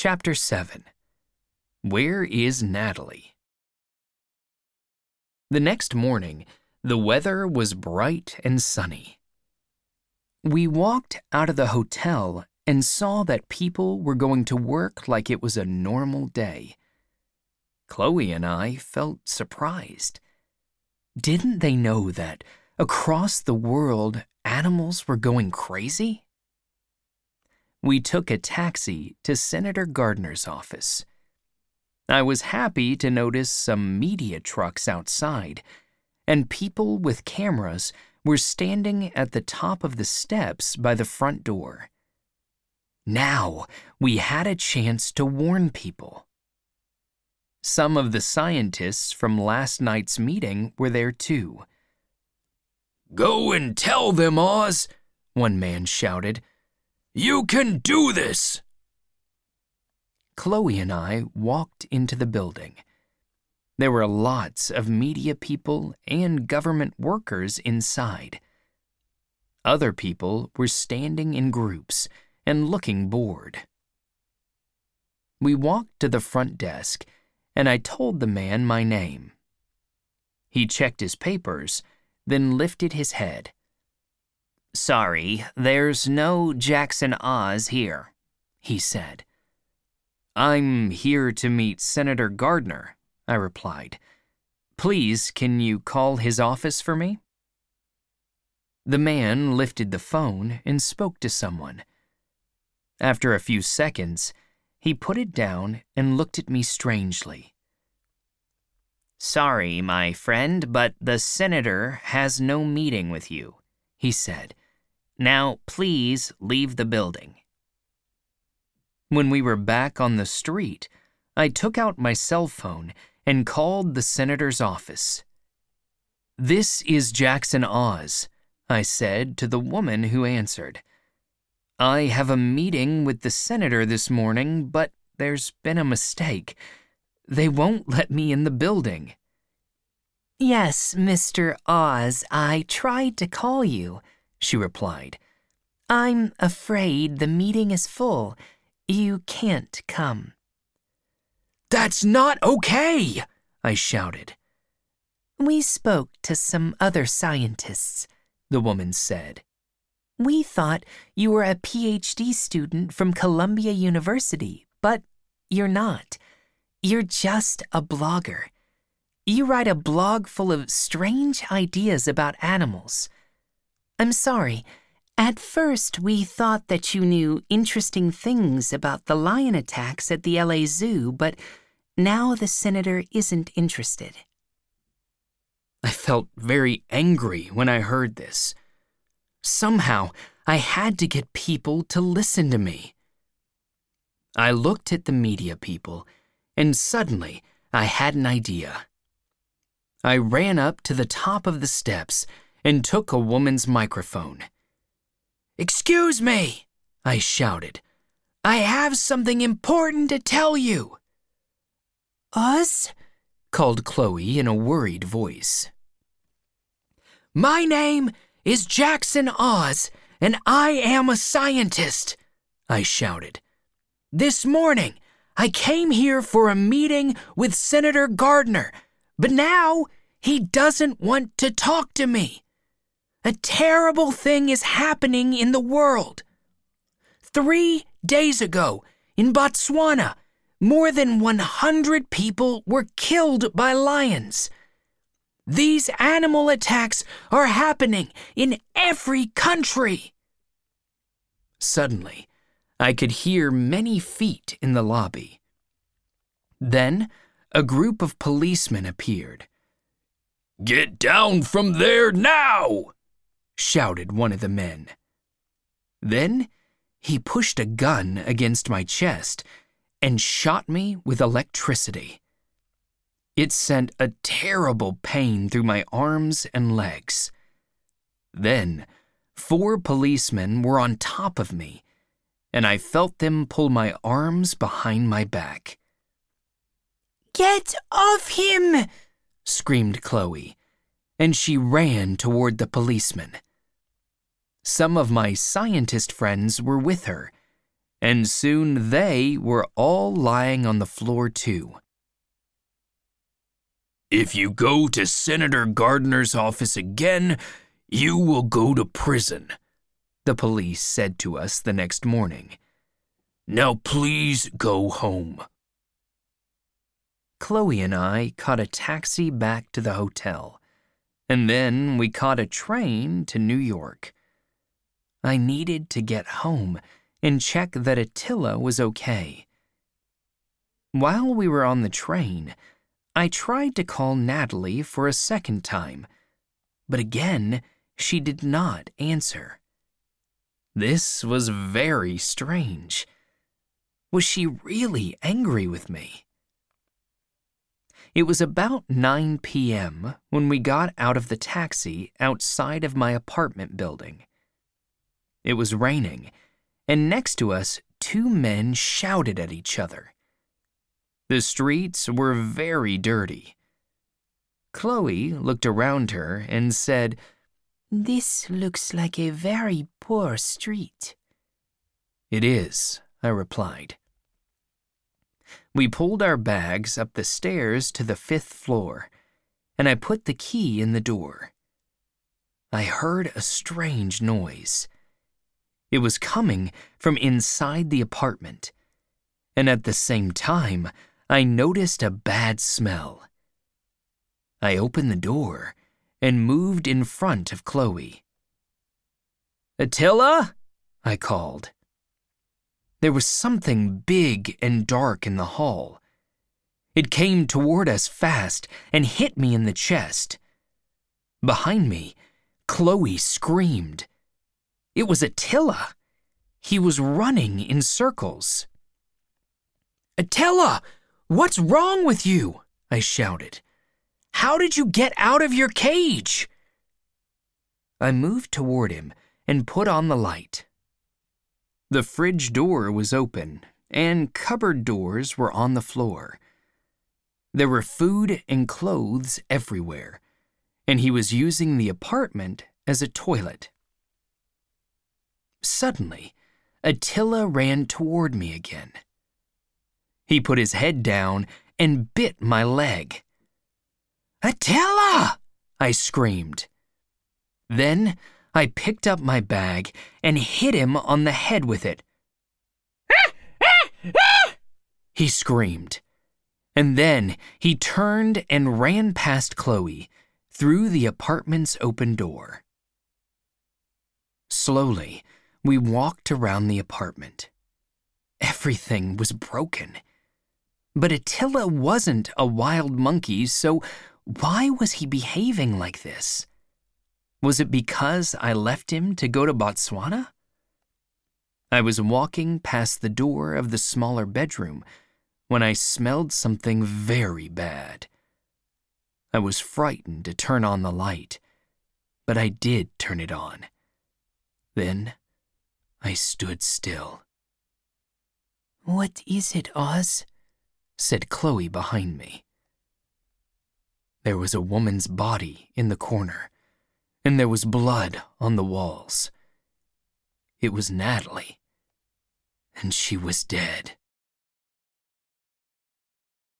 Chapter 7. Where is Natalie? The next morning, the weather was bright and sunny. We walked out of the hotel and saw that people were going to work like it was a normal day. Chloe and I felt surprised. Didn't they know that across the world animals were going crazy? We took a taxi to Senator Gardner's office. I was happy to notice some media trucks outside, and people with cameras were standing at the top of the steps by the front door. Now we had a chance to warn people. Some of the scientists from last night's meeting were there too. "Go and tell them, Oz," one man shouted. "You can do this!" Chloe and I walked into the building. There were lots of media people and government workers inside. Other people were standing in groups and looking bored. We walked to the front desk, and I told the man my name. He checked his papers, then lifted his head. "Sorry, there's no Jackson Oz here," he said. "I'm here to meet Senator Gardner," I replied. "Please, can you call his office for me?" The man lifted the phone and spoke to someone. After a few seconds, he put it down and looked at me strangely. "Sorry, my friend, but the senator has no meeting with you," he said. "Now, please leave the building." When we were back on the street, I took out my cell phone and called the senator's office. "This is Jackson Oz," I said to the woman who answered. "I have a meeting with the senator this morning, but there's been a mistake. They won't let me in the building." "Yes, Mr. Oz, I tried to call you," she replied. "I'm afraid the meeting is full. You can't come." "That's not okay!" I shouted. "We spoke to some other scientists," the woman said. "We thought you were a PhD student from Columbia University, but you're not. You're just a blogger. You write a blog full of strange ideas about animals. I'm sorry. At first, we thought that you knew interesting things about the lion attacks at the LA Zoo, but now the senator isn't interested." I felt very angry when I heard this. Somehow, I had to get people to listen to me. I looked at the media people, and suddenly I had an idea. I ran up to the top of the steps and took a woman's microphone. "Excuse me," I shouted. "I have something important to tell you." "Oz?" called Chloe in a worried voice. "My name is Jackson Oz, and I am a scientist," I shouted. "This morning, I came here for a meeting with Senator Gardner, but now he doesn't want to talk to me. A terrible thing is happening in the world. 3 days ago, in Botswana, more than 100 people were killed by lions. These animal attacks are happening in every country." Suddenly, I could hear many feet in the lobby. Then, a group of policemen appeared. "Get down from there now!" shouted one of the men. Then, he pushed a gun against my chest and shot me with electricity. It sent a terrible pain through my arms and legs. Then, 4 policemen were on top of me, and I felt them pull my arms behind my back. "Get off him!" screamed Chloe, and she ran toward the policeman. Some of my scientist friends were with her, and soon they were all lying on the floor too. "If you go to Senator Gardner's office again, you will go to prison," the police said to us the next morning. "Now please go home." Chloe and I caught a taxi back to the hotel, and then we caught a train to New York. I needed to get home and check that Attila was okay. While we were on the train, I tried to call Natalie for a second time, but again, she did not answer. This was very strange. Was she really angry with me? It was about 9 p.m. when we got out of the taxi outside of my apartment building. It was raining, and next to us, 2 men shouted at each other. The streets were very dirty. Chloe looked around her and said, "This looks like a very poor street." "It is," I replied. We pulled our bags up the stairs to the 5th floor, and I put the key in the door. I heard a strange noise. It was coming from inside the apartment, and at the same time, I noticed a bad smell. I opened the door and moved in front of Chloe. "Attila?" I called. There was something big and dark in the hall. It came toward us fast and hit me in the chest. Behind me, Chloe screamed. It was Attila. He was running in circles. "Attila, what's wrong with you?" I shouted. "How did you get out of your cage?" I moved toward him and put on the light. The fridge door was open, and cupboard doors were on the floor. There were food and clothes everywhere, and he was using the apartment as a toilet. Suddenly, Attila ran toward me again. He put his head down and bit my leg. "Attila!" I screamed. Then I picked up my bag and hit him on the head with it. He screamed, and then he turned and ran past Chloe through the apartment's open door. Slowly, we walked around the apartment. Everything was broken. But Attila wasn't a wild monkey, so why was he behaving like this? Was it because I left him to go to Botswana? I was walking past the door of the smaller bedroom when I smelled something very bad. I was frightened to turn on the light, but I did turn it on. Then I stood still. "What is it, Oz?" said Chloe behind me. There was a woman's body in the corner, and there was blood on the walls. It was Natalie, and she was dead.